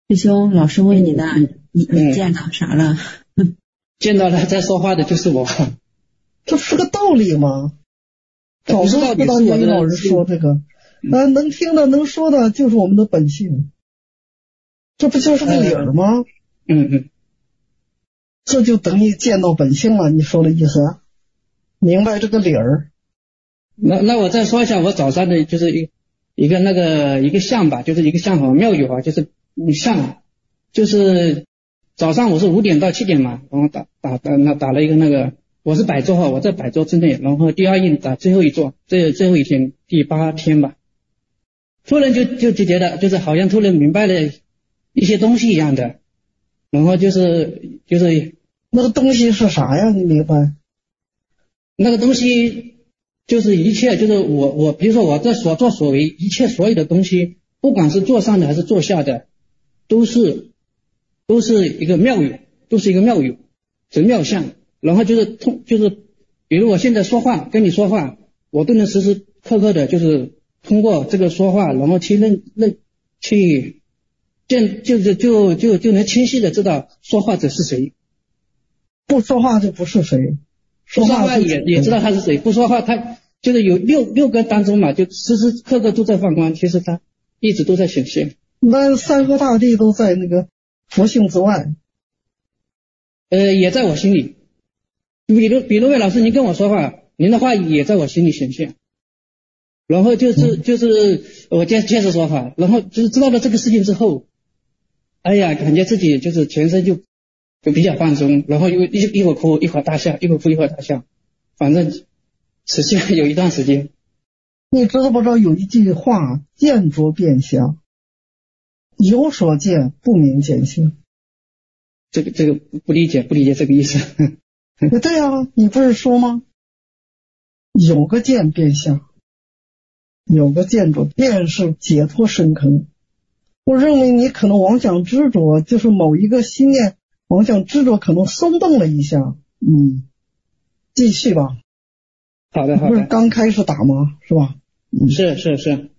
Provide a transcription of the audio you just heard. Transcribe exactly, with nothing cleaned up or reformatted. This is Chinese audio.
师兄，老师问你的，你你见到啥了？ 见到了在说话的就是我。 这不是个道理吗？早就知道你老师说这个，啊，能听的能说的就是我们的本性，这不就是个理儿吗？ 嗯嗯， 这就等于见到本性了，你说的意思？明白这个理儿？ 那那我再说一下，我早上的就是一一个那个一个像吧，就是一个像好庙宇啊，就是像，就是早上我是五点到七点嘛，然后打打打那打了一个那个。我是百周哈，我在百周之内，然后第二印打最后一座，最最后一天第八天吧，突然就就就觉得就是好像突然明白了一些东西一样的，然后就是就是那个东西是啥呀？你明白？ 那个东西就是一切，就是我我比如说我这所作所为，一切所有的东西，不管是做上的还是做下的，都是都是一个庙宇，都是一个庙宇，是庙相。然后就是通，就是比如我现在说话跟你说话，我都能时时刻刻的，就是通过这个说话，然后去认认去见，就是就就就能清晰的知道说话者是谁。 不说话就不是谁， 说话也也知道他是谁，不说话他就是有六六个当中嘛，就时时刻刻都在放光，其实他一直都在显现。 那三河大地都在那个佛性之外， 呃，也在我心里。比如，比如魏老师，您跟我说话，您的话也在我心里显现。然后就是就是我接接着说话，然后就是知道了这个事情之后，哎呀，感觉自己就是全身就就比较放松，然后又一一会儿哭一会儿大笑，一会儿哭一会儿大笑，反正持续了有一段时间。 你知道不知道有一句话，见着变相，有所见不明见性。 这个这个不理解不理解这个意思。 对啊，你不是说吗？有个见变相，有个见着便是解脱深坑。我认为你可能妄想执着，就是某一个心念妄想执着可能松动了一下。嗯，继续吧。 好的好的。 不是刚开始打吗？是吧？ 嗯、是是是。